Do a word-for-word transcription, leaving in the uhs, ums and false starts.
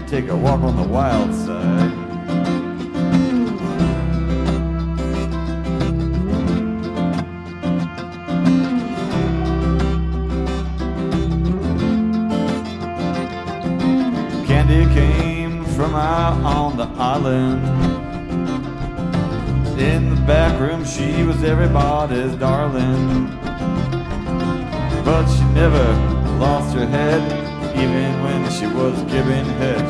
take a walk on the wild side. Candy came from out on the island. In the back room she was everybody's darling, but she never lost her head, even when she was giving head.